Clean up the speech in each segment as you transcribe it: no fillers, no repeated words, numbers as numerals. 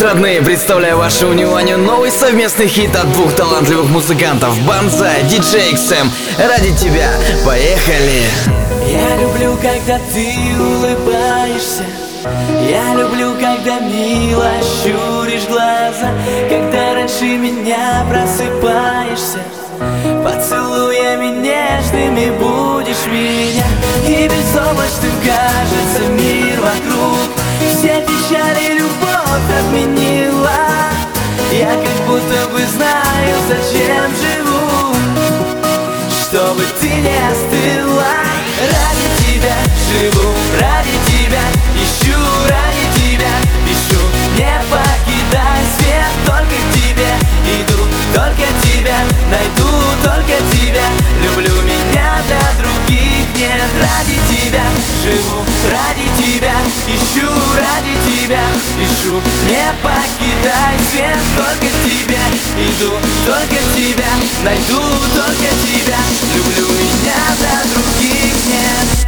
родные, представляю вашему вниманию новый совместный хит от двух талантливых музыкантов Банзай, DJ XM. Ради тебя, поехали! Я люблю, когда ты улыбаешься. Я люблю, когда мило щуришь глаза. Когда раньше меня просыпаешься поцелуями нежными будешь меня. И безоблачным кажется мир вокруг. Все печали любовь отменила. Я как будто бы знаю, зачем живу, чтобы ты не остыла. Ради тебя живу, ради тебя ищу, ради тебя пишу. Не покидай свет, только к тебе иду, только тебя найду, только тебя люблю, меня для других нет. Ради тебя живу, ради тебя ищу, ради тебя пишу. Не покидай свет, только к тебе иду, только тебя найду, только тебя люблю, меня для других нет.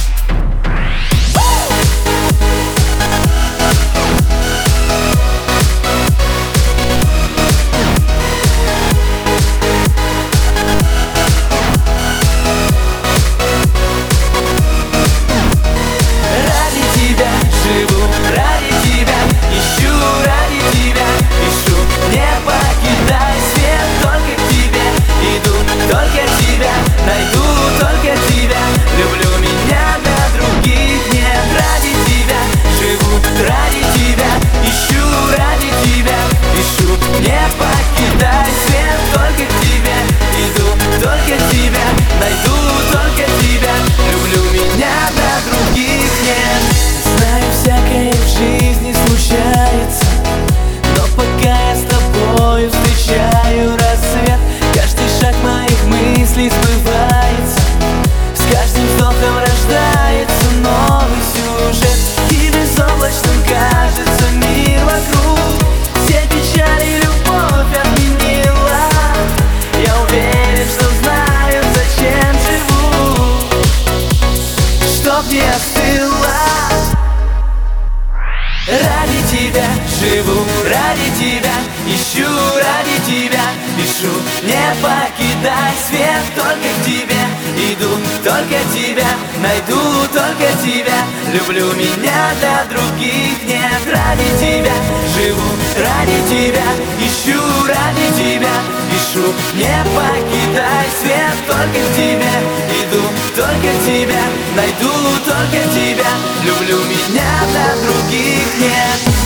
Сбывается, с каждым вздохом рождается новый сюжет. И безоблачным кажется мир вокруг. Все печали любовь отменила. Я уверен, что знаю, зачем живу, чтоб не остыла. Ради тебя живу, ради тебя ищу, ради тебя пишу. Не покидай свет, только к тебе иду, только тебя найду, только тебя люблю, меня для других нет. Ради тебя живу, ради тебя ищу, ради тебя пишу. Не покидай свет, только к тебе иду, только тебя найду, только тебя люблю, меня для других нет.